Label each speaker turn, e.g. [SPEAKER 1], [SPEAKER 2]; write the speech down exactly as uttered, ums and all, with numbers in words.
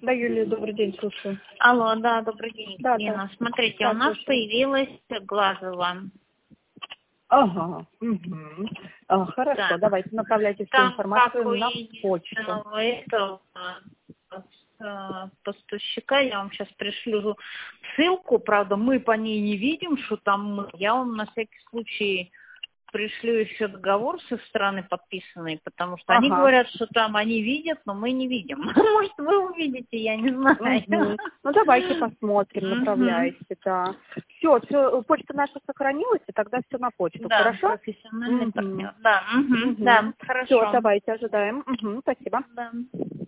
[SPEAKER 1] Да, Юлия, добрый день, слушаю.
[SPEAKER 2] Алло, да, добрый день,
[SPEAKER 1] Да,
[SPEAKER 2] Нина.
[SPEAKER 1] да.
[SPEAKER 2] Смотрите,
[SPEAKER 1] Да,
[SPEAKER 2] у нас
[SPEAKER 1] слушаю.
[SPEAKER 2] появилась Глазова.
[SPEAKER 1] Ага. Угу. А, хорошо,
[SPEAKER 2] Да.
[SPEAKER 1] давайте направляйте всю
[SPEAKER 2] Там, как
[SPEAKER 1] информацию
[SPEAKER 2] у
[SPEAKER 1] на почту.
[SPEAKER 2] единственного этого э, поставщика, я вам сейчас пришлю ссылку, правда, мы по ней не видим, что там мы. Я вам на всякий случай пришлю еще договор с их стороны подписанный, потому что они
[SPEAKER 1] Ага.
[SPEAKER 2] говорят, что там они видят, но мы не видим. Может, вы увидите, я не знаю.
[SPEAKER 1] Угу. Ну, давайте посмотрим,
[SPEAKER 2] Мгм.
[SPEAKER 1] направляйте, да. Все, все, почта наша сохранилась, и тогда все на почту,
[SPEAKER 2] Да,
[SPEAKER 1] хорошо?
[SPEAKER 2] профессиональный
[SPEAKER 1] Угу.
[SPEAKER 2] партнер. Да, мгм,
[SPEAKER 1] Угу.
[SPEAKER 2] да,
[SPEAKER 1] Все,
[SPEAKER 2] хорошо.
[SPEAKER 1] давайте, ожидаем. Угу, спасибо.
[SPEAKER 2] Да.